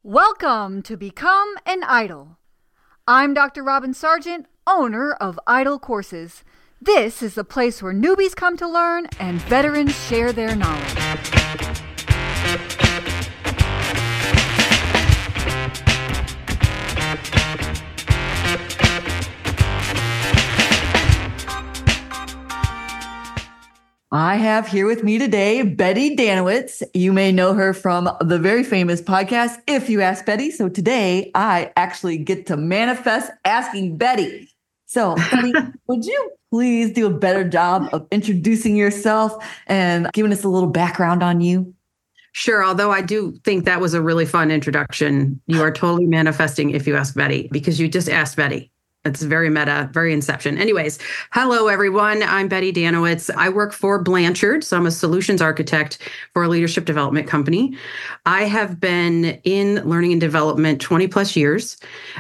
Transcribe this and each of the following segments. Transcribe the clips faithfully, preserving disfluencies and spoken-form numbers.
Welcome to Become an Idol. I'm Doctor Robin Sargent, owner of Idol Courses. This is the place where newbies come to learn and veterans share their knowledge. I have here with me today Betty Danowitz. You may know her from the very famous podcast, If You Ask Betty. So today I actually get to manifest asking Betty. So Betty, would you please do a better job of introducing yourself and giving us a little background on you? Sure. Although I do think that was a really fun introduction. You are totally manifesting If You Ask Betty because you just asked Betty. It's very meta, very Inception. Anyways, hello, everyone. I'm Betty Danowitz. I work for Blanchard, so I'm a solutions architect for a leadership development company. I have been in learning and development twenty plus years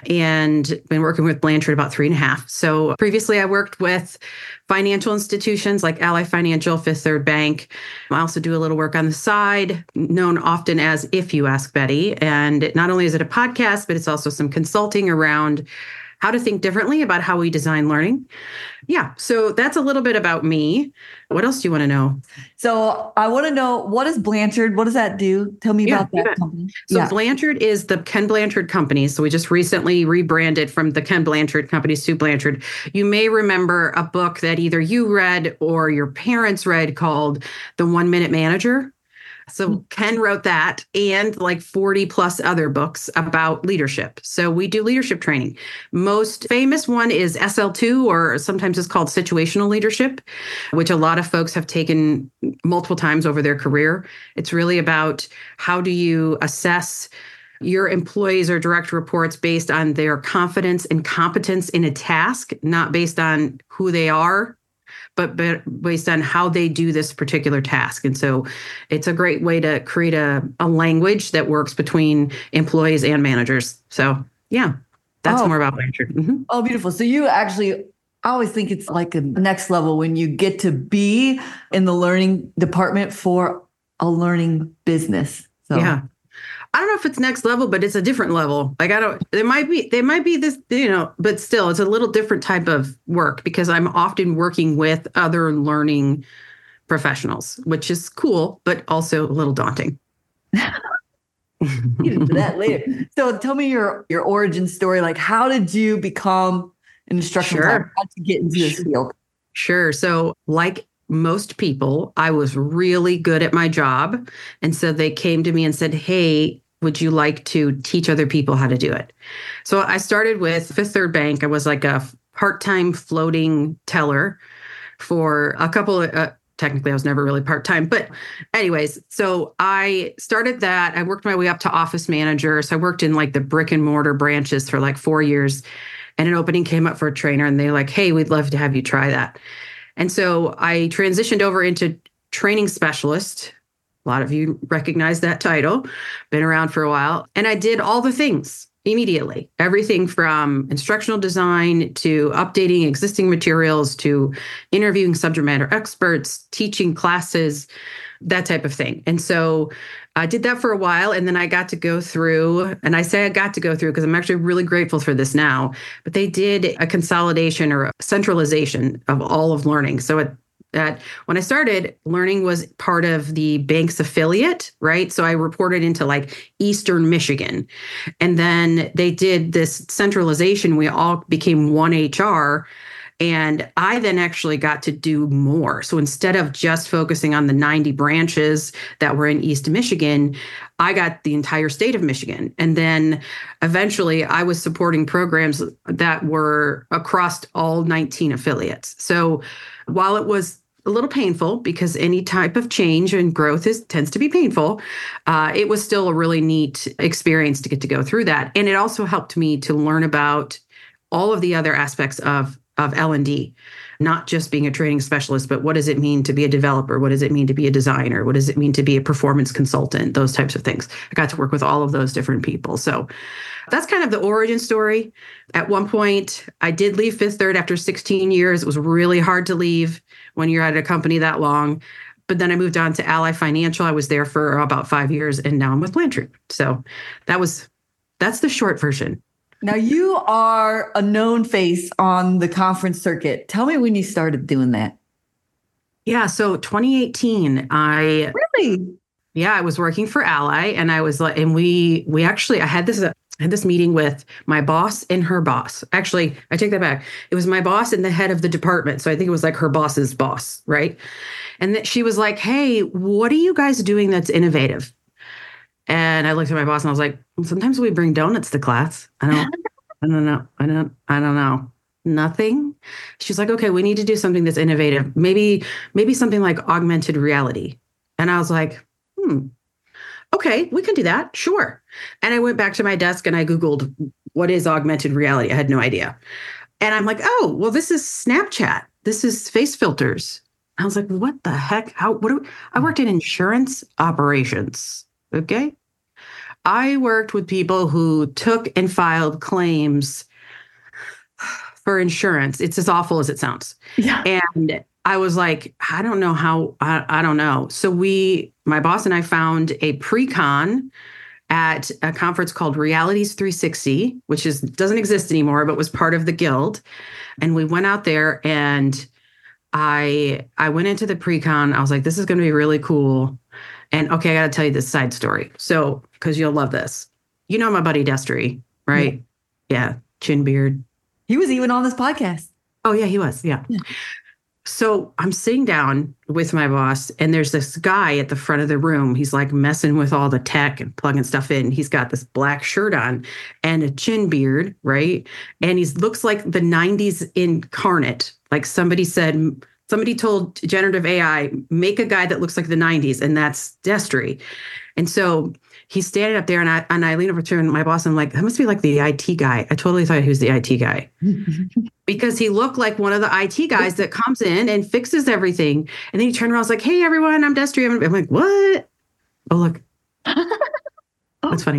and been working with Blanchard about three and a half. So previously I worked with financial institutions like Ally Financial, Fifth Third Bank. I also do a little work on the side, known often as If You Ask Betty. And not only is it a podcast, but it's also some consulting around how to think differently about how we design learning. Yeah, so that's a little bit about me. What else do you want to know? So I want to know, what is Blanchard? What does that do? Tell me yeah, about that company. So yeah. Blanchard is the Ken Blanchard Company. So we just recently rebranded from the Ken Blanchard Company to Blanchard. You may remember a book that either you read or your parents read called The One Minute Manager. So Ken wrote that and like forty plus other books about leadership. So we do leadership training. Most famous one is S L two, or sometimes it's called situational leadership, which a lot of folks have taken multiple times over their career. It's really about how do you assess your employees or direct reports based on their confidence and competence in a task, not based on who they are, but based on how they do this particular task. And so it's a great way to create a, a language that works between employees and managers. So yeah, that's oh. more about Blanchard. Mm-hmm. Oh, beautiful. So you actually, I always think it's like a next level when you get to be in the learning department for a learning business. So. Yeah. I don't know if it's next level, but it's a different level. Like I don't, there might be, there might be this, you know, but still it's a little different type of work because I'm often working with other learning professionals, which is cool, but also a little daunting. Get into that later. So tell me your, your origin story. Like, how did you become an instructional Sure. designer? How did you get into this field? Sure. So like most people, I was really good at my job. And so they came to me and said, hey, would you like to teach other people how to do it? So I started with Fifth Third Bank. I was like a part-time floating teller for a couple of, uh, technically I was never really part-time, but anyways, so I started that. I worked my way up to office manager. So I worked in like the brick and mortar branches for like four years and an opening came up for a trainer and they're like, hey, we'd love to have you try that. And so I transitioned over into training specialist. A lot of you recognize that title, been around for a while. And I did all the things immediately, everything from instructional design to updating existing materials to interviewing subject matter experts, teaching classes, that type of thing. And so I did that for a while. And then I got to go through, and I say I got to go through because I'm actually really grateful for this now, but they did a consolidation or a centralization of all of learning. So it that when I started, learning was part of the bank's affiliate, right? So I reported into like Eastern Michigan. And then they did this centralization. We all became one H R. And I then actually got to do more. So instead of just focusing on the ninety branches that were in East Michigan, I got the entire state of Michigan. And then eventually I was supporting programs that were across all nineteen affiliates. So while it was a little painful because any type of change and growth is tends to be painful, uh, it was still a really neat experience to get to go through that. And it also helped me to learn about all of the other aspects of of L and D, not just being a training specialist, but what does it mean to be a developer? What does it mean to be a designer? What does it mean to be a performance consultant? Those types of things. I got to work with all of those different people. So that's kind of the origin story. At one point, I did leave Fifth Third after sixteen years. It was really hard to leave when you're at a company that long. But then I moved on to Ally Financial. I was there for about five years, and now I'm with Blanchard. So that was That's the short version. Now you are a known face on the conference circuit. Tell me when you started doing that. Yeah. So twenty eighteen, I Really? Yeah, I was working for Ally, and I was like, and we we actually I had this uh, I had this meeting with my boss and her boss. Actually, I take that back. It was my boss and the head of the department. So I think it was like her boss's boss, right? And that she was like, "Hey, what are you guys doing that's innovative?" And I looked at my boss and I was like, "Sometimes we bring donuts to class. I don't, I don't know. I don't, I don't know. Nothing." She's like, "Okay, we need to do something that's innovative. Maybe, maybe something like augmented reality." And I was like, "Hmm. Okay, we can do that. Sure." And I went back to my desk and I Googled, what is augmented reality? I had no idea. And I'm like, oh, well, this is Snapchat. This is face filters. I was like, what the heck? How, what do we, I worked in insurance operations. Okay. I worked with people who took and filed claims for insurance. It's as awful as it sounds. Yeah. And I was like, I don't know how, I, I don't know. So we, my boss and I found a pre-con at a conference called Realities three sixty, which is doesn't exist anymore, but was part of the guild. And we went out there and I I went into the pre-con. I was like, this is going to be really cool. And okay, I got to tell you this side story. So, because you'll love this. You know my buddy Destry, right? Yeah. yeah. Chin beard. He was even on this podcast. Oh, yeah, he was. Yeah. yeah. So I'm sitting down with my boss, and there's this guy at the front of the room. He's like messing with all the tech and plugging stuff in. He's got this black shirt on and a chin beard, right? And he looks like the nineties incarnate. Like somebody said, somebody told generative A I, make a guy that looks like the nineties, and that's Destry. And so he's standing up there, and I and I lean over to my boss, and I'm like, that must be like the I T guy. I totally thought he was the I T guy. Because he looked like one of the I T guys that comes in and fixes everything. And then he turned around and was like, hey, everyone, I'm Destry. I'm, I'm like, what? Oh, look. That's funny.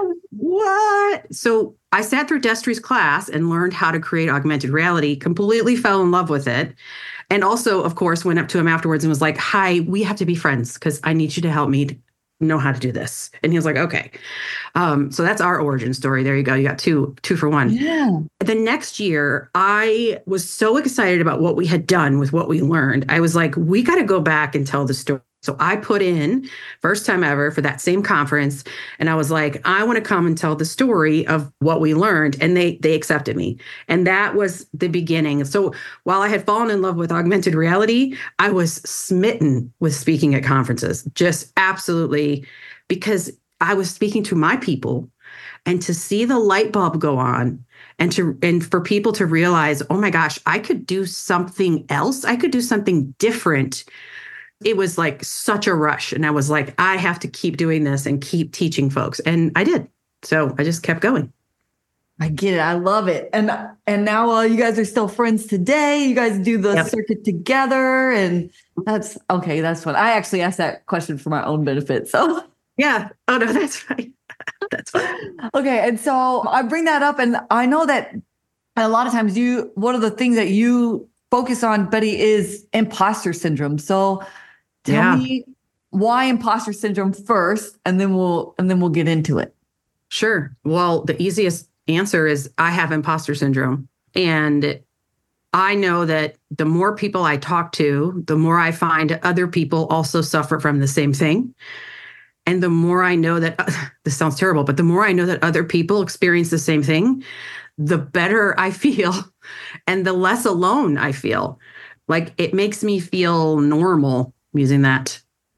What? So I sat through Destry's class and learned how to create augmented reality, completely fell in love with it. And also, of course, went up to him afterwards and was like, hi, we have to be friends because I need you to help me know how to do this. And he was like, okay. Um, so that's our origin story. There you go. You got two, two for one. Yeah. The next year, I was so excited about what we had done with what we learned. I was like, we got to go back and tell the story. So I put in, first time ever, for that same conference. And I was like, I want to come and tell the story of what we learned. And they they accepted me. And that was the beginning. So while I had fallen in love with augmented reality, I was smitten with speaking at conferences, just absolutely, because I was speaking to my people, and to see the light bulb go on, and to and for people to realize, oh my gosh, I could do something else. I could do something different. It was like such a rush. And I was like, I have to keep doing this and keep teaching folks. And I did. So I just kept going. I get it. I love it. And and now uh, you guys are still friends today. You guys do the Yep. circuit together. And that's okay. That's fun. I actually asked that question for my own benefit. So Yeah. Oh, no, that's fine. That's fine. okay. And so I bring that up. And I know that a lot of times you, one of the things that you focus on, Betty, is imposter syndrome. So tell Yeah. me why imposter syndrome first, and then we'll and then we'll get into it. Sure. Well, the easiest answer is I have imposter syndrome. And I know that the more people I talk to, the more I find other people also suffer from the same thing. And the more I know that, uh, this sounds terrible, but the more I know that other people experience the same thing, the better I feel and the less alone I feel. Like it makes me feel normal, using that.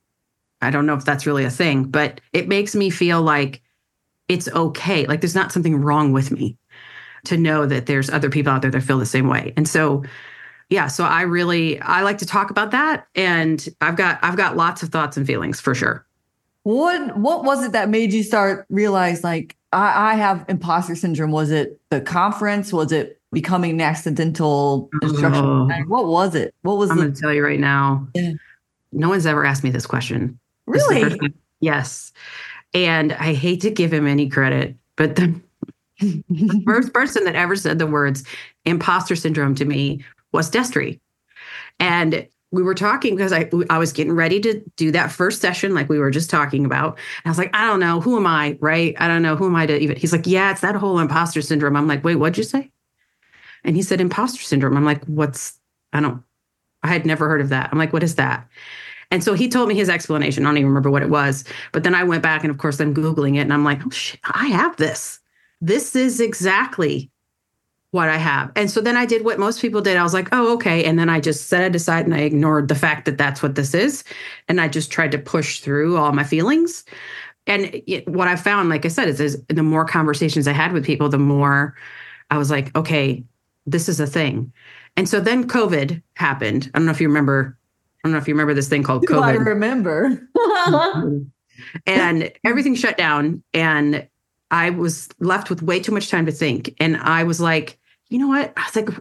I don't know if that's really a thing, but it makes me feel like it's okay. Like there's not something wrong with me to know that there's other people out there that feel the same way. And so, yeah, so I really, I like to talk about that. And I've got, I've got lots of thoughts and feelings for sure. What what was it that made you start realize like I, I have imposter syndrome? Was it the conference? Was it becoming an accidental instructional? Oh. What was it? What was I'm the going to tell you right now. Yeah. No one's ever asked me this question. This is the really? first time. Yes. And I hate to give him any credit, but the, the first person that ever said the words imposter syndrome to me was Destry. And we were talking because I I was getting ready to do that first session, like we were just talking about. And I was like, I don't know, who am I, right? I don't know, who am I to even? He's like, yeah, it's that whole imposter syndrome. I'm like, wait, what'd you say? And he said, imposter syndrome. I'm like, what's? I don't. I had never heard of that. I'm like, what is that? And so he told me his explanation. I don't even remember what it was. But then I went back and, of course, I'm Googling it, and I'm like, oh shit, I have this. This is exactly what I have. And so then I did what most people did. I was like, oh, okay. And then I just set it aside and I ignored the fact that that's what this is. And I just tried to push through all my feelings. And it, what I found, like I said, is, is the more conversations I had with people, the more I was like, okay, this is a thing. And so then COVID happened. I don't know if you remember, I don't know if you remember this thing called COVID. I remember. And everything shut down. And I was left with way too much time to think. And I was like, you know what? I was like,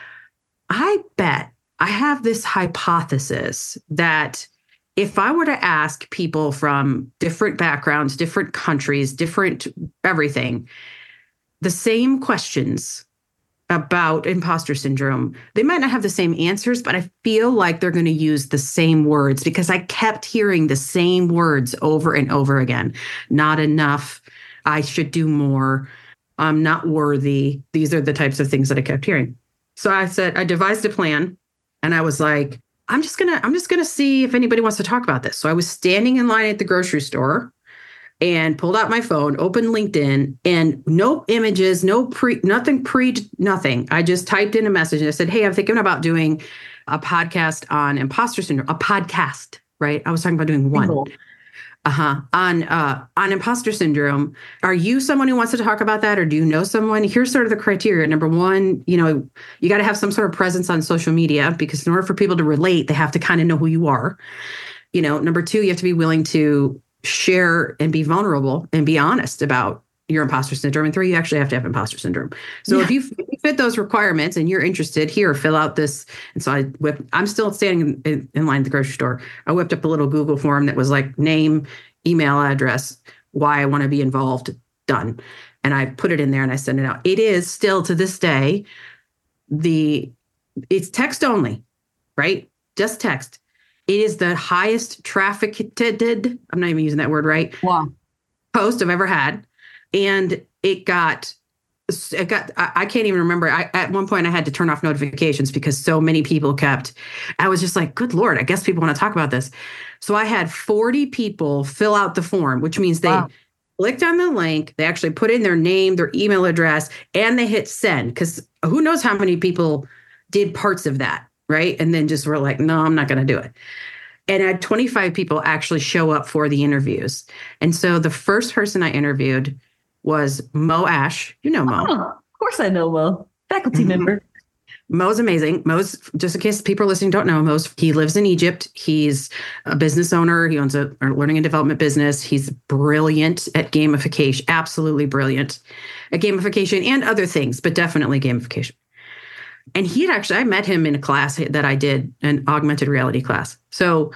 I bet I have this hypothesis that if I were to ask people from different backgrounds, different countries, different everything, the same questions about imposter syndrome, they might not have the same answers, but I feel like they're going to use the same words because I kept hearing the same words over and over again. Not enough. I should do more. I'm not worthy. These are the types of things that I kept hearing. So I said, I devised a plan and I was like, I'm just going to, I'm just going to see if anybody wants to talk about this. So I was standing in line at the grocery store and pulled out my phone, opened LinkedIn, and no images, no pre, nothing pre, nothing. I just typed in a message and I said, hey, I'm thinking about doing a podcast on imposter syndrome, a podcast, right? I was talking about doing one. Single. Uh-huh. On uh, on imposter syndrome. Are you someone who wants to talk about that, or do you know someone? Here's sort of the criteria. Number one, you know, you got to have some sort of presence on social media because in order for people to relate, they have to kind of know who you are. You know, number two, you have to be willing to share and be vulnerable and be honest about your imposter syndrome. And three, you actually have to have imposter syndrome. So yeah. if, you, if you fit those requirements and you're interested, here, fill out this. And so I whipped, I'm still standing in, in line at the grocery store. I whipped up a little Google form that was like name, email address, why I want to be involved, done. And I put it in there and I sent it out. It is still to this day, the it's text only, right? Just text. It is the highest trafficked, I'm not even using that word right, wow. post I've ever had. And it got, it got, I, I can't even remember. I, at one point I had to turn off notifications because so many people kept, I was just like, good Lord, I guess people want to talk about this. So I had forty people fill out the form, which means they wow. clicked on the link. They actually put in their name, their email address, and they hit send because who knows how many people did parts of that, right? And then just were like, no, I'm not going to do it. And I had twenty-five people actually show up for the interviews. And so the first person I interviewed was Mo Ash. You know Mo. Oh, of course I know Mo. Faculty mm-hmm. member. Mo's amazing. Mo's, just in case people listening don't know, Mo's, he lives in Egypt. He's a business owner. He owns a, a learning and development business. He's brilliant at gamification, absolutely brilliant at gamification and other things, but definitely gamification. And he had actually, I met him in a class that I did, an augmented reality class. So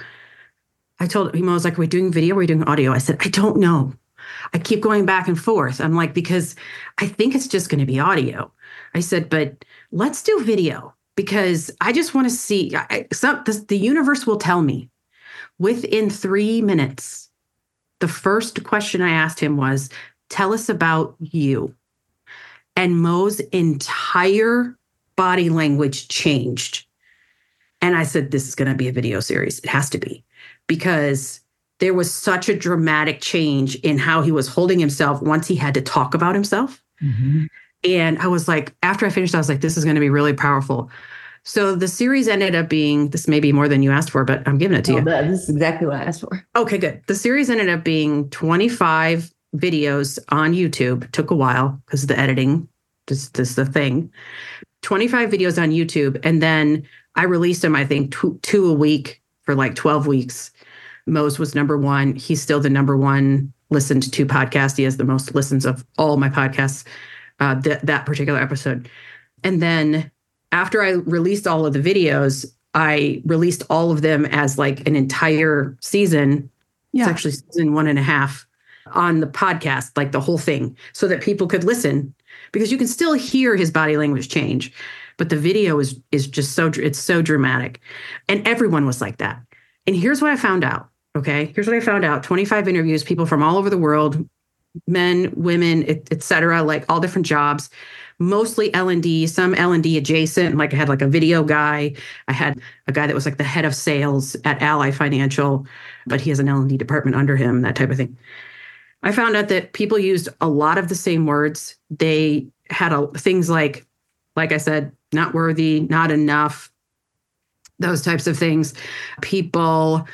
I told him, I was like, are we doing video? Or are we doing audio? I said, I don't know. I keep going back and forth. I'm like, because I think it's just going to be audio. I said, but let's do video because I just want to see, I, some, the, the universe will tell me within three minutes. The first question I asked him was, tell us about you. And Mo's entire body language changed. And I said, this is going to be a video series. It has to be, because there was such a dramatic change in how he was holding himself once he had to talk about himself. Mm-hmm. And I was like, after I finished, I was like, this is going to be really powerful. So the series ended up being, this may be more than you asked for, but I'm giving it to oh, you. This is exactly what I asked for. Okay, good. The series ended up being twenty-five videos on YouTube. It took a while because of the editing. This, this is the thing. twenty-five videos on YouTube. And then I released them, I think, two, two a week for like twelve weeks. Mo's was number one. He's still the number one listened to podcast. He has the most listens of all my podcasts, uh, th- that particular episode. And then after I released all of the videos, I released all of them as like an entire season. Yeah. It's actually season one and a half on the podcast, like the whole thing, so that people could listen, because you can still hear his body language change. but the video is is just so it's so dramatic, and everyone was like that. And here's what I found out. Okay, here's what I found out: twenty-five interviews, people from all over the world, men, women, et, et cetera, like all different jobs, mostly L and D, some L and D adjacent. Like I had like a video guy. I had a guy that was like the head of sales at Ally Financial, but he has an L and D department under him, that type of thing. I found out that people used a lot of the same words. They had a, things like, like I said, not worthy, not enough, those types of things. People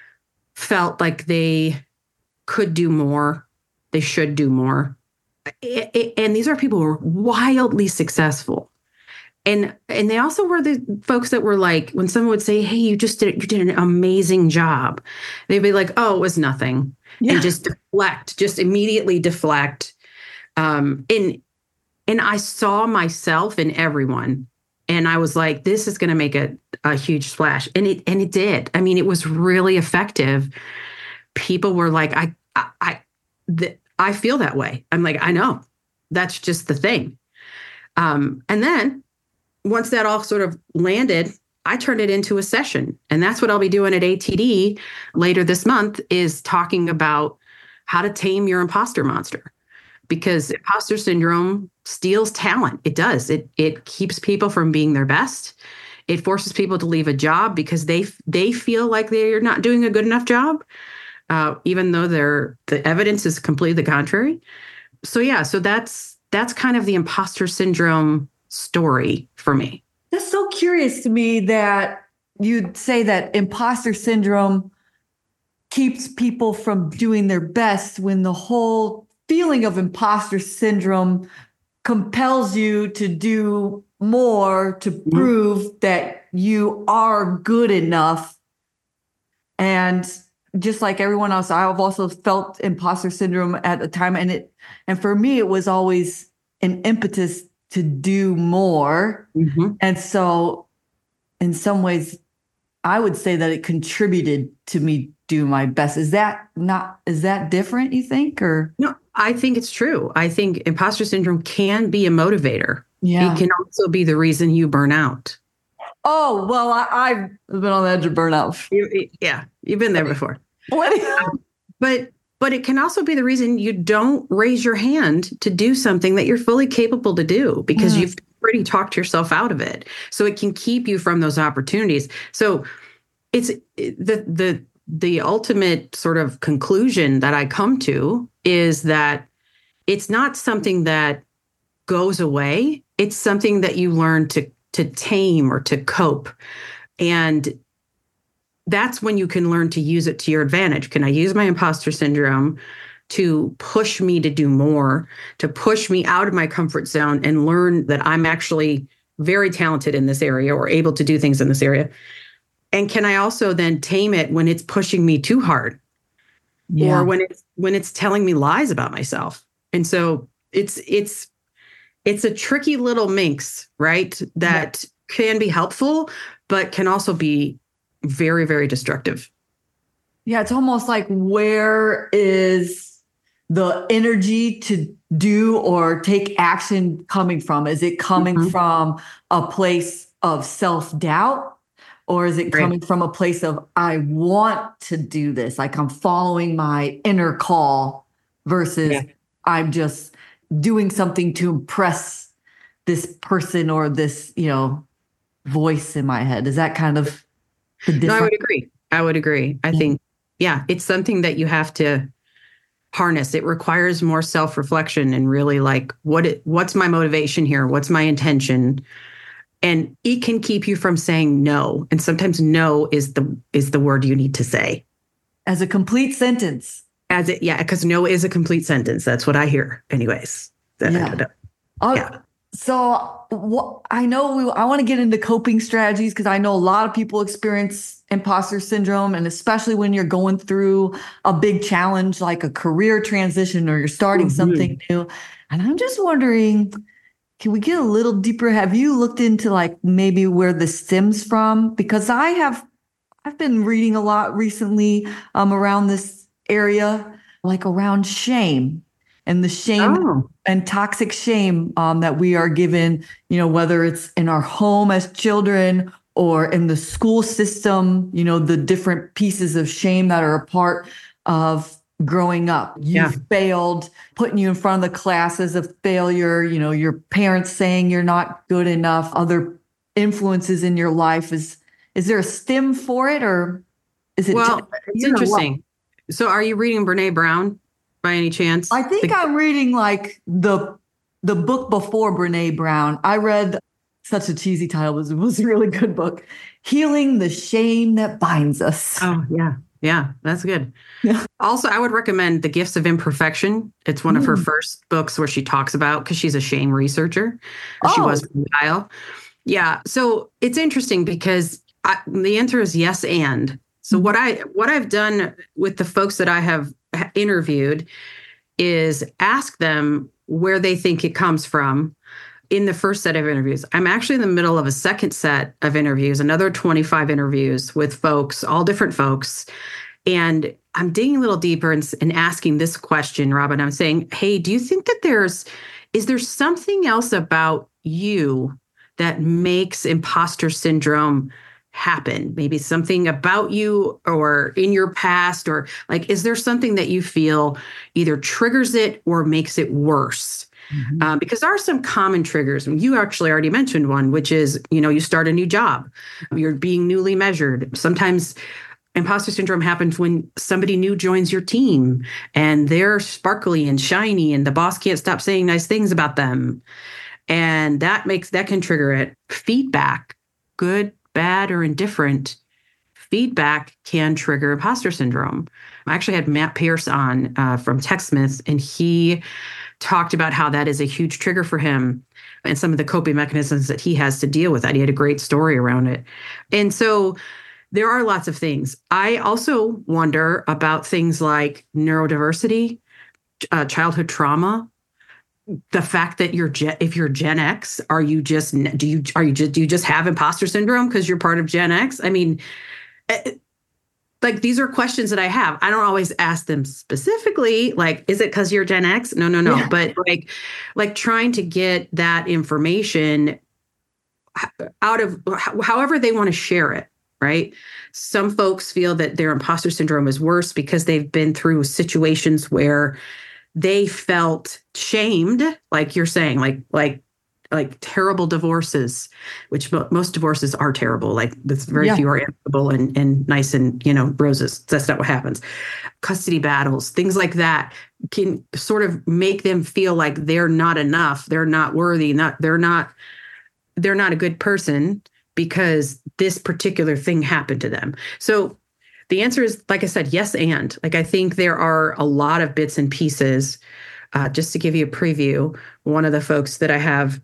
felt like they could do more. They should do more. And these are people who are wildly successful. And and they also were the folks that were like, when someone would say, hey, you just did, you did an amazing job, they'd be like, oh, it was nothing. Yeah. And just deflect, just immediately deflect. Um, and, and I saw myself in everyone. And I was like, this is going to make a, a huge splash. And it and it did. I mean, it was really effective. People were like, I, I, I The, I feel that way. I'm like, I know, that's just the thing. Um, and then once that all sort of landed, I turned it into a session. And that's what I'll be doing at A T D later this month, is talking about how to tame your imposter monster. Because imposter syndrome steals talent. It does. It it keeps people from being their best. It forces people to leave a job because they they feel like they're not doing a good enough job. Uh, even though they're, the evidence is completely the contrary. So yeah, so that's that's kind of the imposter syndrome story for me. That's so curious to me that you'd say that imposter syndrome keeps people from doing their best, when the whole feeling of imposter syndrome compels you to do more to mm-hmm. prove that you are good enough. And just like everyone else, I've also felt imposter syndrome at the time. And it, and for me, it was always an impetus to do more. Mm-hmm. And so in some ways, I would say that it contributed to me do my best. Is that not, is that different, you think? Or no, I think it's true. I think imposter syndrome can be a motivator. Yeah. It can also be the reason you burn out. Oh, well, I, I've been on the edge of burnout. You, yeah, you've been there before. What? Um, but but it can also be the reason you don't raise your hand to do something that you're fully capable to do, because mm. you've already talked yourself out of it. So it can keep you from those opportunities. So it's the the the ultimate sort of conclusion that I come to is that it's not something that goes away. It's something that you learn to to tame or to cope. And that's when you can learn to use it to your advantage. Can I use my imposter syndrome to push me to do more, to push me out of my comfort zone and learn that I'm actually very talented in this area or able to do things in this area? And can I also then tame it when it's pushing me too hard, yeah. or when it's when it's telling me lies about myself? And so it's it's it's a tricky little minx, right? That yeah. can be helpful, but can also be very, very destructive. Yeah, it's almost like, where is the energy to do or take action coming from? Is it coming mm-hmm. from a place of self-doubt? Or is it coming right. from a place of, I want to do this? Like I'm following my inner call versus yeah. I'm just doing something to impress this person or this, you know, voice in my head. Is that kind of the difference? No, I would agree. I would agree. I yeah. think, yeah, it's something that you have to harness. It requires more self-reflection and really like, what it, what's my motivation here? What's my intention? And it can keep you from saying no. And sometimes no is the is the word you need to say. As a complete sentence. As it, yeah, because no is a complete sentence. That's what I hear anyways. Yeah. Uh, yeah. So what, I know we, I want to get into coping strategies, because I know a lot of people experience imposter syndrome, and especially when you're going through a big challenge like a career transition or you're starting mm-hmm. something new. And I'm just wondering, can we get a little deeper? Have you looked into like maybe where this stems from? Because I have, I've been reading a lot recently um, around this area, like around shame. and the shame Oh, and toxic shame um, that we are given, you know, whether it's in our home as children or in the school system, you know, the different pieces of shame that are a part of growing up. You yeah. failed, putting you in front of the class as a failure, you know, your parents saying you're not good enough, other influences in your life. Is is there a stem for it, or is it Well, it's you know what? interesting. So are you reading Brene Brown by any chance? I think The- I'm reading like the the book before Brene Brown. I read such a cheesy title, it was, it was a really good book. Healing the Shame That Binds Us. oh, yeah. Yeah, that's good. Yeah. Also, I would recommend The Gifts of Imperfection. It's one of her Mm. first books where she talks about, because she's a shame researcher. Or She Oh. was for a while. Yeah. So it's interesting because I, the answer is yes and. So what I what I've done with the folks that I have interviewed is ask them where they think it comes from in the first set of interviews. I'm actually in the middle of a second set of interviews, another twenty-five interviews with folks, all different folks. And I'm digging a little deeper and, and asking this question, Robin. I'm saying, hey, do you think that there's, is there something else about you that makes imposter syndrome happen? Maybe something about you or in your past, or like, is there something that you feel either triggers it or makes it worse? Mhm. Um, because there are some common triggers. You actually already mentioned one, which is, you know, you start a new job, you're being newly measured. Sometimes imposter syndrome happens when somebody new joins your team and they're sparkly and shiny and the boss can't stop saying nice things about them. And that makes, that can trigger it. Feedback, good, bad, or indifferent, feedback can trigger imposter syndrome. I actually had Matt Pierce on uh, from TechSmith, and he talked about how that is a huge trigger for him and some of the coping mechanisms that he has to deal with that. He had a great story around it. And so there are lots of things. I also wonder about things like neurodiversity, uh, childhood trauma, the fact that you're Gen, if you're Gen X, are you just do you are you just do you just have imposter syndrome because you're part of Gen X? I mean, like these are questions that I have. I don't always ask them specifically, like, is it because you're Gen X? No, no, no. Yeah. But like, like trying to get that information out of however they want to share it. Right. Some folks feel that their imposter syndrome is worse because they've been through situations where they felt shamed, like you're saying, like, like, like terrible divorces, which mo- most divorces are terrible. Like there's very Yeah. few are amicable and, and nice and, you know, roses. That's not what happens. Custody battles, things like that can sort of make them feel like they're not enough. They're not worthy. Not, they're not, they're not a good person because this particular thing happened to them. So the answer is, like I said, yes. And like, I think there are a lot of bits and pieces. Uh, just to give you a preview, one of the folks that I have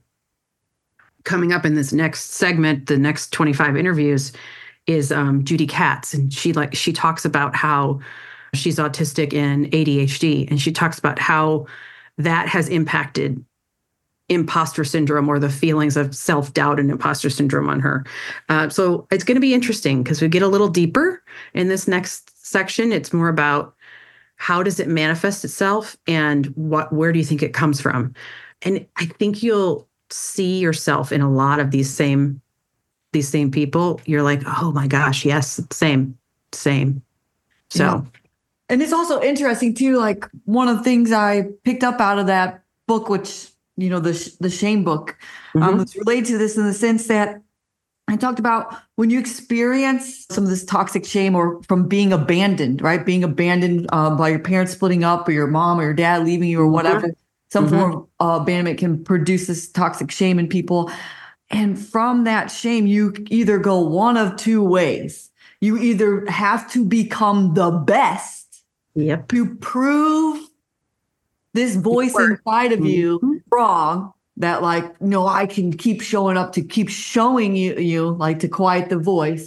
coming up in this next segment, the next twenty-five interviews, is um, Judy Katz. And she like, she talks about how she's autistic and A D H D. And she talks about how that has impacted imposter syndrome, or the feelings of self-doubt and imposter syndrome on her. Uh, so it's going to be interesting because we get a little deeper in this next section. It's more about how does it manifest itself and what, where do you think it comes from? And I think you'll see yourself in a lot of these same, these same people. You're like, oh my gosh, yes, same, same. So. Yeah. And it's also interesting too, like one of the things I picked up out of that book, which, you know, the, the shame book, um, Mhm. it's related to this in the sense that I talked about when you experience some of this toxic shame or from being abandoned, right? Being abandoned um, by your parents splitting up or your mom or your dad leaving you or whatever. Mhm. Some Mhm. form of uh, abandonment can produce this toxic shame in people. And from that shame, you either go one of two ways. You either have to become the best Yep. to prove this voice Work. inside of you Mhm. wrong, that like, no, I can keep showing up to keep showing you, you like to quiet the voice,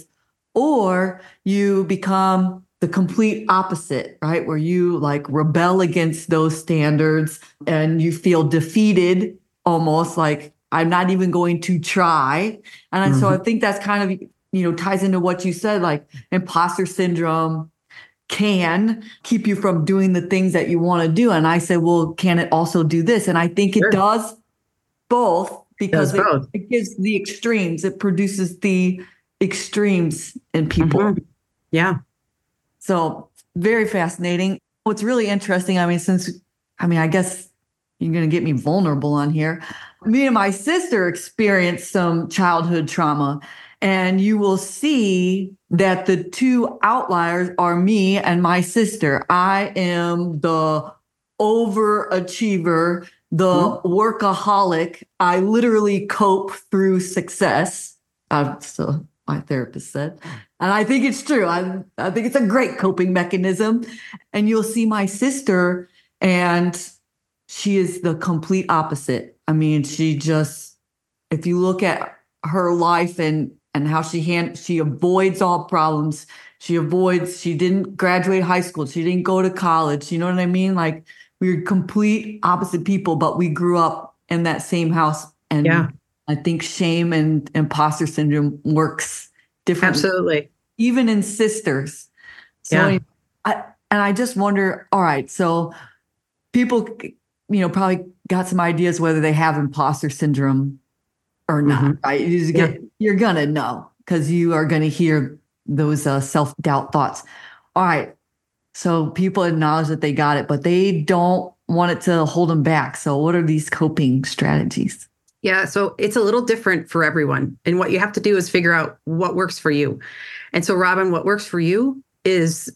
or you become the complete opposite, right? Where you like rebel against those standards and you feel defeated, almost like I'm not even going to try. And so I think that's kind of, you know, ties into what you said, like imposter syndrome can keep you from doing the things that you want to do. And I said, well, can it also do this? And I think it Sure. does both because Does it, both. it gives the extremes. It produces the extremes in people. Mhm. Yeah. So very fascinating. What's really interesting, I mean, since, I mean, I guess you're going to get me vulnerable on here. Me and my sister experienced some childhood trauma, and you will see that the two outliers are me and my sister. I am the overachiever, the Mhm. workaholic. I literally cope through success. Uh, so my therapist said, and I think it's true. I, I think it's a great coping mechanism. And you'll see my sister, and she is the complete opposite. I mean, she just, if you look at her life and and how she hand, she avoids all problems. She avoids, she didn't graduate high school. She didn't go to college. You know what I mean? Like, we're complete opposite people, but we grew up in that same house. And Yeah. I think shame and imposter syndrome works differently, Absolutely. even in sisters. So, Yeah. anyway, I, and I just wonder, all right, so people, you know, probably got some ideas whether they have imposter syndrome or not, Mhm. right? You just Yeah. get, you're gonna know because you are gonna hear those uh, self-doubt thoughts. All right, so people acknowledge that they got it, but they don't want it to hold them back. So what are these coping strategies? Yeah. So it's a little different for everyone. And what you have to do is figure out what works for you. And so, Robin, what works for you is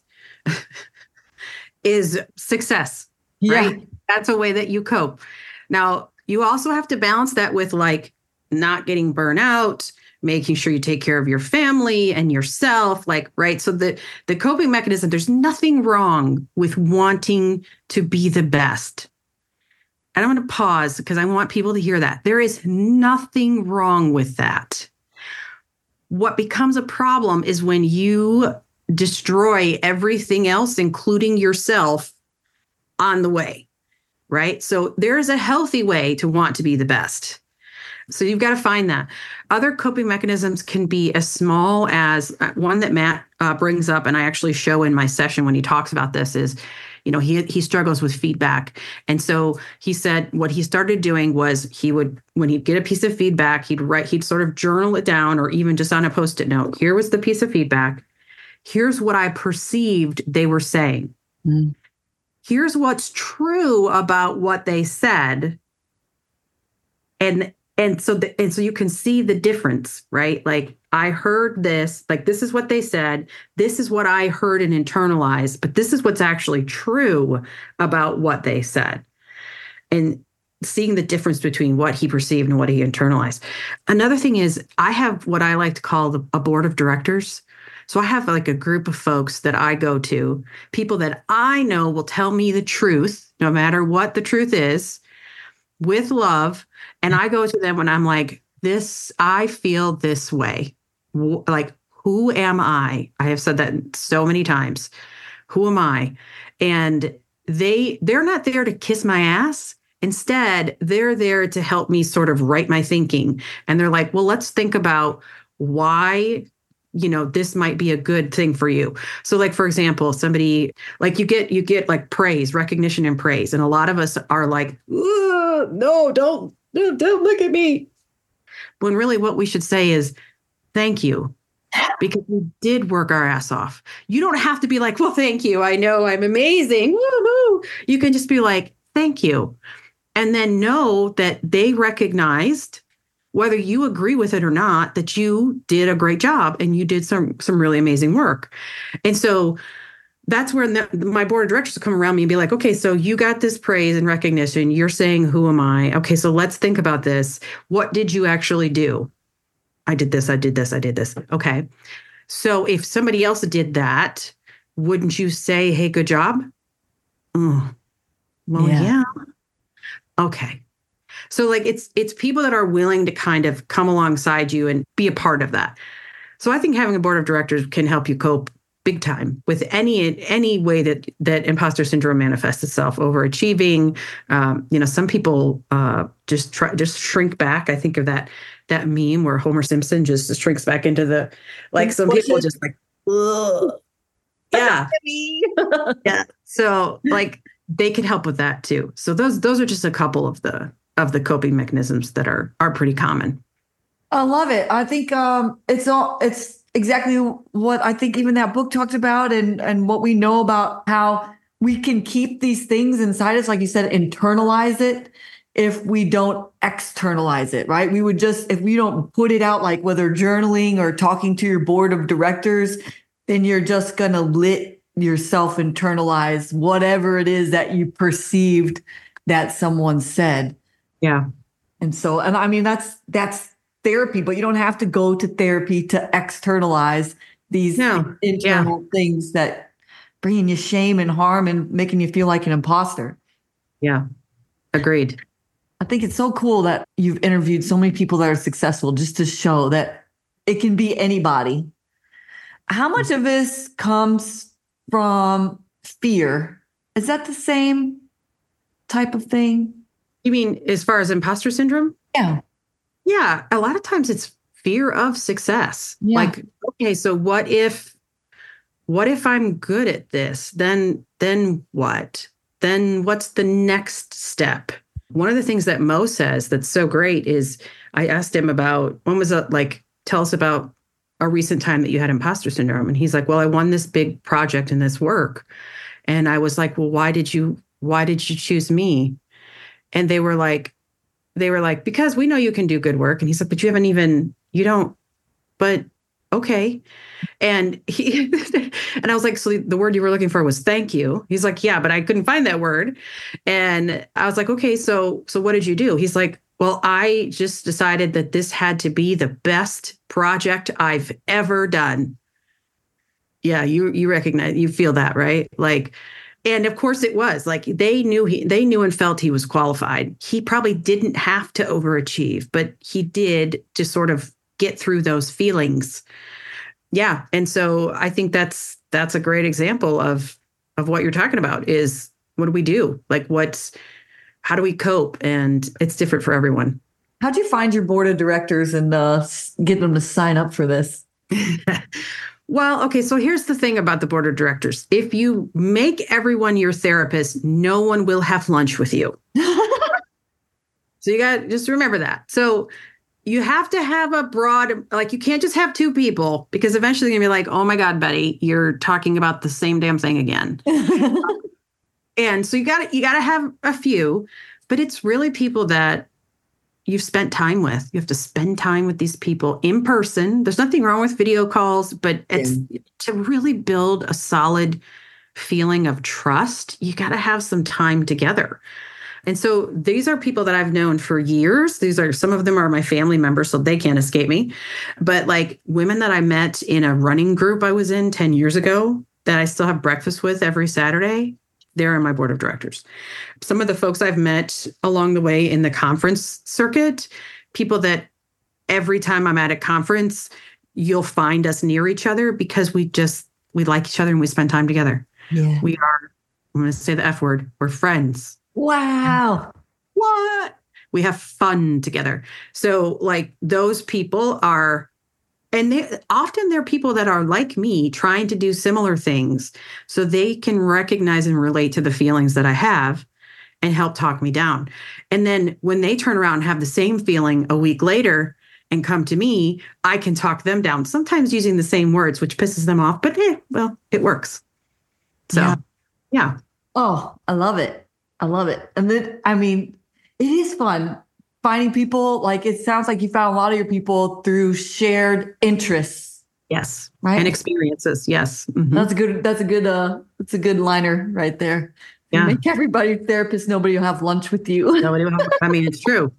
is success, Yeah. right? That's a way that you cope. Now, you also have to balance that with like not getting burnt out, making sure you take care of your family and yourself, like, right? So the the coping mechanism, there's nothing wrong with wanting to be the best. And I'm going to pause because I want people to hear that. There is nothing wrong with that. What becomes a problem is when you destroy everything else, including yourself, on the way, right? So there is a healthy way to want to be the best. So you've got to find that. Other coping mechanisms can be as small as one that Matt uh, brings up, and I actually show in my session when he talks about this is, you know, he he struggles with feedback. And so he said what he started doing was he would, when he'd get a piece of feedback, he'd write, he'd sort of journal it down or even just on a Post-it note. Here was the piece of feedback. Here's what I perceived they were saying. Mm. Here's what's true about what they said. And and so the, and so you can see the difference, right? Like, I heard this, like, this is what they said. This is what I heard and internalized, but this is what's actually true about what they said. And seeing the difference between what he perceived and what he internalized. Another thing is I have what I like to call the, a board of directors. So I have like a group of folks that I go to, people that I know will tell me the truth, no matter what the truth is, with love. And I go to them when I'm like, this, I feel this way. Like, who am I? I have said that so many times. Who am I? And they, they're not there to kiss my ass. Instead, they're there to help me sort of write my thinking. And they're like, well, let's think about why, you know, this might be a good thing for you. So like, for example, somebody like you get, you get like praise, recognition and praise. And a lot of us are like, no, don't, don't, don't look at me. When really what we should say is, thank you, because we did work our ass off. You don't have to be like, well, thank you. I know I'm amazing. Woo-hoo. You can just be like, thank you. And then know that they recognized, whether you agree with it or not, that you did a great job and you did some some really amazing work. And so that's where the, my board of directors will come around me and be like, okay, so you got this praise and recognition. You're saying, who am I? Okay, so let's think about this. What did you actually do? I did this, I did this, I did this. Okay. So if somebody else did that, wouldn't you say, hey, good job? Oh, well, Yeah. yeah. Okay. So like it's it's people that are willing to kind of come alongside you and be a part of that. So I think having a board of directors can help you cope big time with any any way that that imposter syndrome manifests itself. Overachieving, um, you know, some people uh, just try just shrink back. I think of that that meme where Homer Simpson just, just shrinks back into the like some people just like, ugh. Yeah. Yeah. So like they can help with that too. So those those are just a couple of the of the coping mechanisms that are are pretty common. I love it. I think um, it's all it's exactly what I think even that book talked about, and and what we know about how we can keep these things inside us, like you said, internalize it if we don't externalize it, right? We would just, if we don't put it out, like whether journaling or talking to your board of directors, then you're just going to let yourself internalize whatever it is that you perceived that someone said. Yeah. And so, and I mean, that's, that's therapy, but you don't have to go to therapy to externalize these no. internal yeah. things that bringing you shame and harm and making you feel like an imposter. Yeah. Agreed. I think it's so cool that you've interviewed so many people that are successful just to show that it can be anybody. How much of this comes from fear? Is that the same type of thing? You mean as far as imposter syndrome? Yeah. Yeah. A lot of times it's fear of success. Yeah. Like, okay, so what if, what if I'm good at this? Then, then what? Then what's the next step? One of the things that Mo says that's so great is I asked him about, when was it, like, tell us about a recent time that you had imposter syndrome. And he's like, well, I won this big project and this work. And I was like, well, why did you, why did you choose me? And they were like, they were like, because we know you can do good work. And he's like, but you haven't even, you don't, but okay. And he, and I was like, so the word you were looking for was thank you. He's like, yeah, but I couldn't find that word. And I was like, okay, so, so what did you do? He's like, well, I just decided that this had to be the best project I've ever done. Yeah. You, you recognize, you feel that, right? Like, and of course it was like, they knew he, they knew and felt he was qualified. He probably didn't have to overachieve, but he did to sort of get through those feelings. Yeah. And so I think that's, that's a great example of, of what you're talking about is what do we do? Like what's, how do we cope? And it's different for everyone. How'd you find your board of directors and uh, get them to sign up for this? Well, okay. So here's the thing about the board of directors. If you make everyone your therapist, no one will have lunch with you. So you got to just remember that. So you have to have a broad, like you can't just have two people because eventually you're going to be like, oh my God, Betty, you're talking about the same damn thing again. And so you got to, you got to have a few, but it's really people that you've spent time with. You have to spend time with these people in person. There's nothing wrong with video calls, but it's yeah. to really build a solid feeling of trust. You got to have some time together. And so these are people that I've known for years. These are, some of them are my family members, so they can't escape me. But like women that I met in a running group I was in ten years ago that I still have breakfast with every Saturday, they're on my board of directors. Some of the folks I've met along the way in the conference circuit, people that every time I'm at a conference, you'll find us near each other because we just, we like each other and we spend time together. Yeah. We are, I'm going to say the F word, we're friends. Wow. What? We have fun together. So like those people are, and they often they're people that are like me trying to do similar things so they can recognize and relate to the feelings that I have and help talk me down. And then when they turn around and have the same feeling a week later and come to me, I can talk them down, sometimes using the same words, which pisses them off, but eh, well, it works. So, yeah. yeah. Oh, I love it. I love it. And then, I mean, it is fun finding people. Like, it sounds like you found a lot of your people through shared interests. Yes. Right. And experiences. Yes. Mm-hmm. That's a good, that's a good, uh, that's a good liner right there. Yeah. You make everybody a therapist. Nobody will have lunch with you. Nobody will have, I mean, it's true.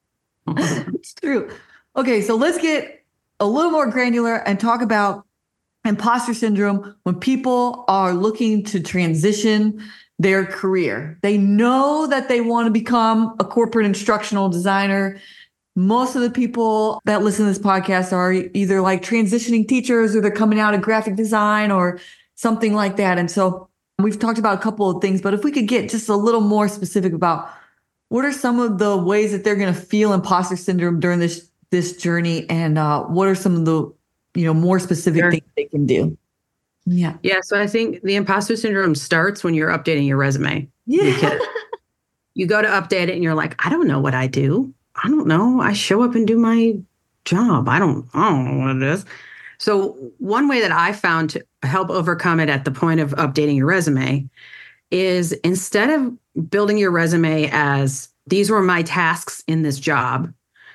It's true. Okay. So let's get a little more granular and talk about imposter syndrome when people are looking to transition their career. They know that they want to become a corporate instructional designer. Most of the people that listen to this podcast are either like transitioning teachers or they're coming out of graphic design or something like that. And so we've talked about a couple of things, but if we could get just a little more specific about what are some of the ways that they're going to feel imposter syndrome during this, this journey, and uh, what are some of the, you know, more specific Sure. things they can do? Yeah. Yeah. So I think the imposter syndrome starts when you're updating your resume. Yeah. Because you go to update it and you're like, I don't know what I do. I don't know. I show up and do my job. I don't, I don't know what it is. So one way that I found to help overcome it at the point of updating your resume is instead of building your resume as these were my tasks in this job,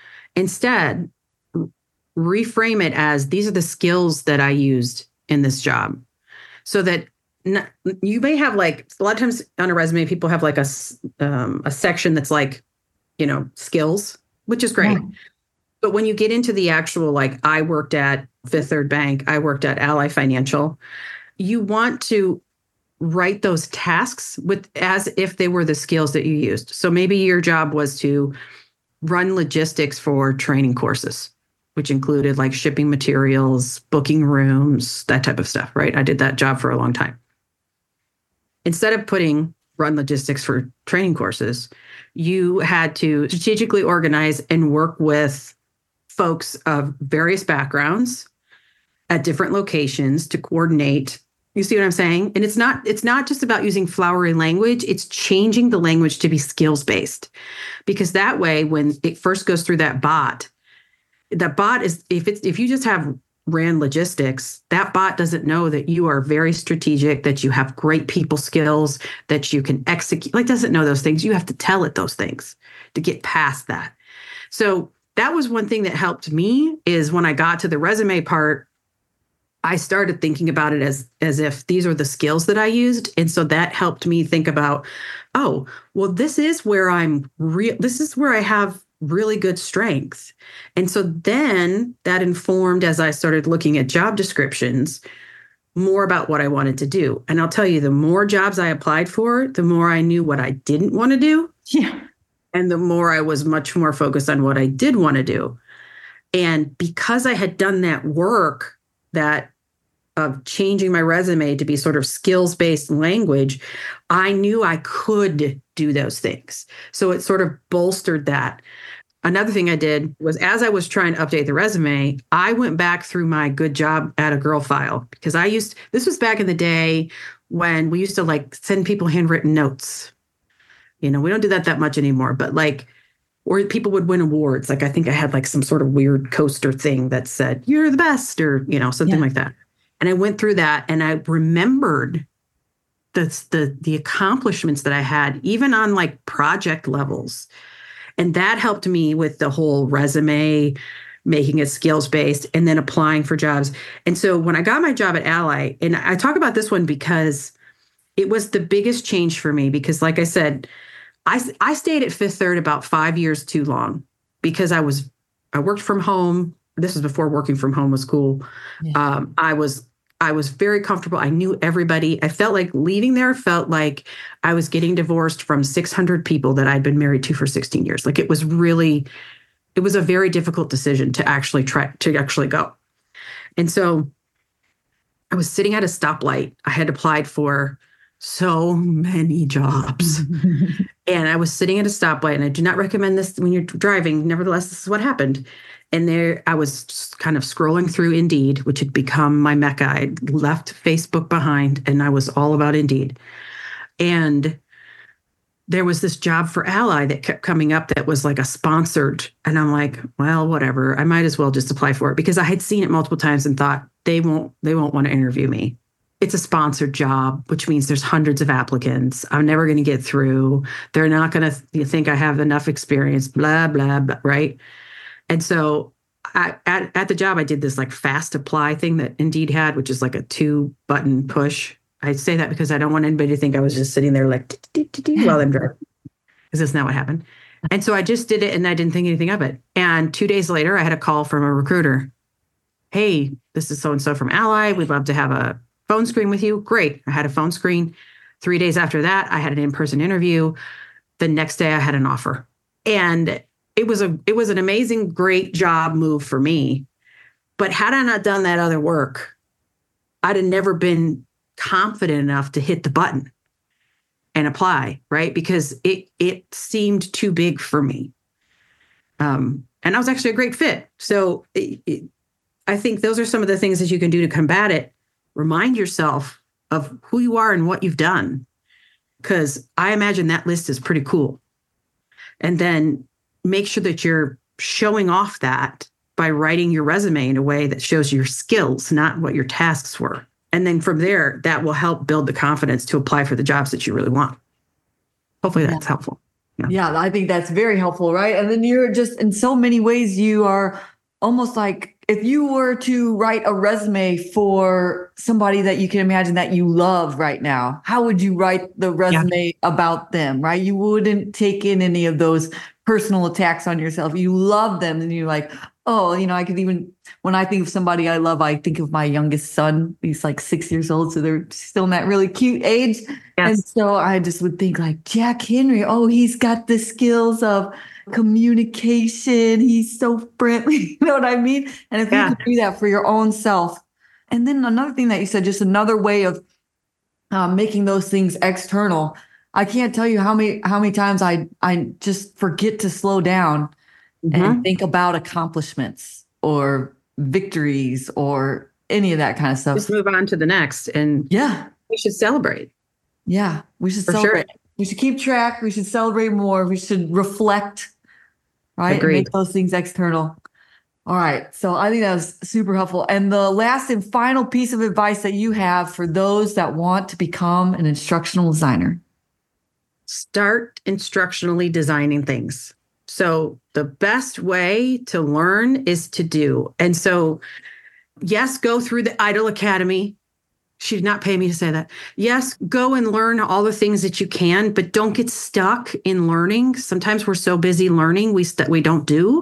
instead reframe it as these are the skills that I used in this job. So that n- you may have like a lot of times on a resume, people have like a, um, a section that's like, you know, skills, which is great. Yeah. But when you get into the actual, like I worked at Fifth Third Bank, I worked at Ally Financial, you want to write those tasks with as if they were the skills that you used. So maybe your job was to run logistics for training courses, which included like shipping materials, booking rooms, that type of stuff, right? I did that job for a long time. Instead of putting run logistics for training courses, you had to strategically organize and work with folks of various backgrounds at different locations to coordinate. You see what I'm saying? And it's not it's not just about using flowery language, it's changing the language to be skills-based. Because that way, when it first goes through that bot, that bot is, if it's if you just have ran logistics, that bot doesn't know that you are very strategic, that you have great people skills, that you can execute, like doesn't know those things. You have to tell it those things to get past that. So that was one thing that helped me is when I got to the resume part, I started thinking about it as, as if these are the skills that I used. And so that helped me think about, oh, well, this is where I'm real. This is where I have really good strength. And so then that informed, as I started looking at job descriptions, more about what I wanted to do. And I'll tell you, the more jobs I applied for, the more I knew what I didn't want to do. Yeah. And the more I was much more focused on what I did want to do. And because I had done that work, that of changing my resume to be sort of skills-based language, I knew I could do those things. So it sort of bolstered that. Another thing I did was, as I was trying to update the resume, I went back through my good job at a girl file, because I used, this was back in the day when we used to like send people handwritten notes. You know, we don't do that that much anymore, but like, or people would win awards. Like I think I had like some sort of weird coaster thing that said, you're the best, or, you know, something yeah. like that. And I went through that and I remembered the, the, the accomplishments that I had, even on like project levels. And that helped me with the whole resume, making it skills-based, and then applying for jobs. And so when I got my job at Ally, and I talk about this one because it was the biggest change for me, because like I said, I, I stayed at Fifth Third about five years too long because I was, I worked from home. This was before working from home was cool. Yeah. Um, I was, I was very comfortable. I knew everybody. I felt like leaving there felt like I was getting divorced from six hundred people that I'd been married to for sixteen years. Like it was really, it was a very difficult decision to actually try to actually go. And so I was sitting at a stoplight. I had applied for so many jobs. And I was sitting at a stoplight, and I do not recommend this when you're driving. Nevertheless, this is what happened. And there I was just kind of scrolling through Indeed, which had become my mecca. I left Facebook behind and I was all about Indeed. And there was this job for Ally that kept coming up that was like a sponsored. And I'm like, well, whatever. I might as well just apply for it, because I had seen it multiple times and thought they won't, they won't want to interview me. It's a sponsored job, which means there's hundreds of applicants. I'm never going to get through. They're not going to th- think I have enough experience, blah, blah, blah, right? And so I, at, at the job, I did this like fast apply thing that Indeed had, which is like a two button push. I say that because I don't want anybody to think I was just sitting there like while I'm driving, because that's not what happened. And so I just did it and I didn't think anything of it. And two days later, I had a call from a recruiter. Hey, this is so-and-so from Ally. We'd love to have a phone screen with you. Great. I had a phone screen. Three days after that, I had an in-person interview. The next day I had an offer. And it was a, it was an amazing, great job move for me. But had I not done that other work, I'd have never been confident enough to hit the button and apply, right? Because it, it seemed too big for me. Um, and I was actually a great fit. So it, it, I think those are some of the things that you can do to combat it. remind yourself of who you are and what you've done. Because I imagine that list is pretty cool. And then make sure that you're showing off that by writing your resume in a way that shows your skills, not what your tasks were. And then from there, that will help build the confidence to apply for the jobs that you really want. Hopefully that's yeah. helpful. Yeah. yeah, I think that's very helpful, right? And then you're just, in so many ways, you are almost like, if you were to write a resume for somebody that you can imagine that you love right now, how would you write the resume yeah. about them, right? You wouldn't take in any of those personal attacks on yourself. You love them and you're like, oh, you know, I could even, when I think of somebody I love, I think of my youngest son. He's like six years old, so they're still in that really cute age. Yes. And so I just would think like, Jack Henry, oh, he's got the skills of communication. He's so friendly. You know what I mean? And if yeah. you could do that for your own self. And then another thing that you said, just another way of uh, making those things external. I can't tell you how many how many times I I just forget to slow down mm-hmm. and think about accomplishments or victories or any of that kind of stuff. Just move on to the next. And yeah, we should celebrate. Yeah, we should for celebrate. Sure. We should keep track. We should celebrate more. We should reflect, right? Agreed. And make those things external. All right. So I think that was super helpful. And the last and final piece of advice that you have for those that want to become an instructional designer. Start instructionally designing things. So the best way to learn is to do. And so, yes, go through the IDLE Academy. She did not pay me to say that. Yes, go and learn all the things that you can, but don't get stuck in learning. Sometimes we're so busy learning, we st- we don't do.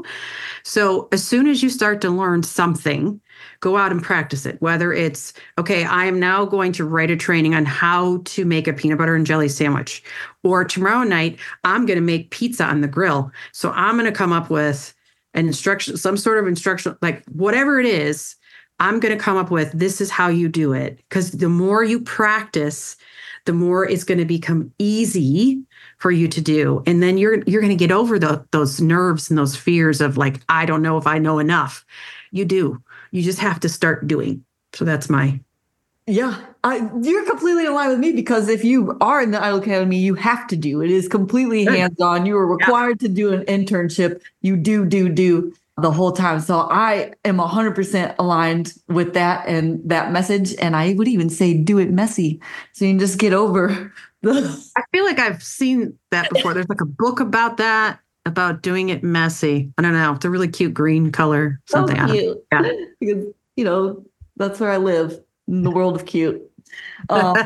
So as soon as you start to learn something, go out and practice it. Whether it's, okay, I am now going to write a training on how to make a peanut butter and jelly sandwich. Or tomorrow night, I'm going to make pizza on the grill. So I'm going to come up with an instruction, some sort of instruction, like whatever it is, I'm going to come up with, this is how you do it. Because the more you practice, the more it's going to become easy for you to do. And then you're you're going to get over the, those nerves and those fears of like, I don't know if I know enough. You do. You just have to start doing. So that's my. Yeah, I, you're completely in line with me, because if you are in the IDLE Academy, you have to do. It is completely hands-on. You are required yeah. to do an internship. You do, do, do. The whole time. So I am one hundred percent aligned with that and that message. And I would even say do it messy. So you can just get over the. I feel like I've seen that before. There's like a book about that, about doing it messy. I don't know. It's a really cute green color. Something. So cute. Yeah. Because, you know, that's where I live, in the world of cute. Um,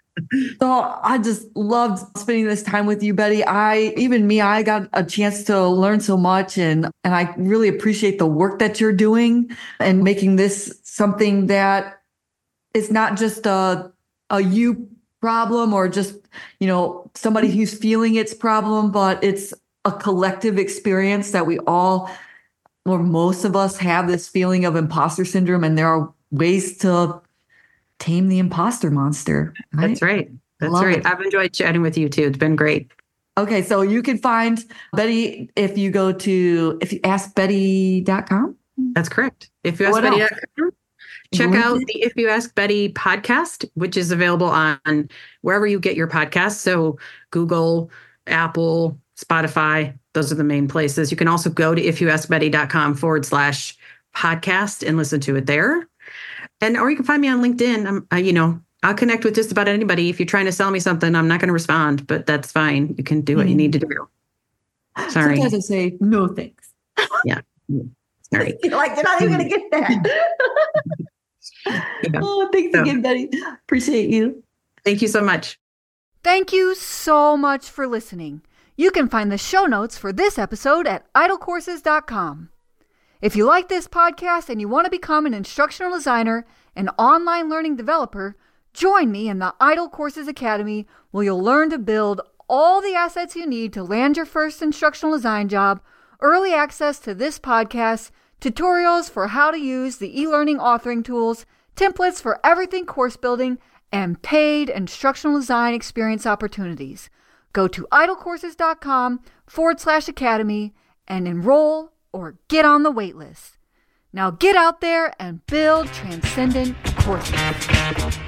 So I just loved spending this time with you, Betty. I, even me, I got a chance to learn so much, and, and I really appreciate the work that you're doing and making this something that is not just a, a you problem or just, you know, somebody who's feeling its problem, but it's a collective experience that we all, or most of us, have this feeling of imposter syndrome, and there are ways to tame the imposter monster. Right? That's right. That's right. It. I've enjoyed chatting with you too. It's been great. Okay. So you can find Betty if you go to, if you ask betty dot com. That's correct. If you ask betty dot com, check mm-hmm. out the If You Ask Betty podcast, which is available on wherever you get your podcasts. So Google, Apple, Spotify, those are the main places. You can also go to if you ask betty dot com forward slash podcast and listen to it there. And, or you can find me on LinkedIn. I'm, uh, you know, I'll connect with just about anybody. If you're trying to sell me something, I'm not going to respond, but that's fine. You can do what mm-hmm. you need to do. Sorry. Sometimes I say, no, thanks. Yeah. Sorry. You're like, you're not even going to get that. yeah. Oh, thanks so, again, Betty. Appreciate you. Thank you so much. Thank you so much for listening. You can find the show notes for this episode at idle courses dot com. If you like this podcast and you want to become an instructional designer and online learning developer, join me in the IDLE Courses Academy, where you'll learn to build all the assets you need to land your first instructional design job, early access to this podcast, tutorials for how to use the e-learning authoring tools, templates for everything course building, and paid instructional design experience opportunities. Go to idle courses dot com forward slash academy and enroll or get on the wait list. Now get out there and build transcendent Courses.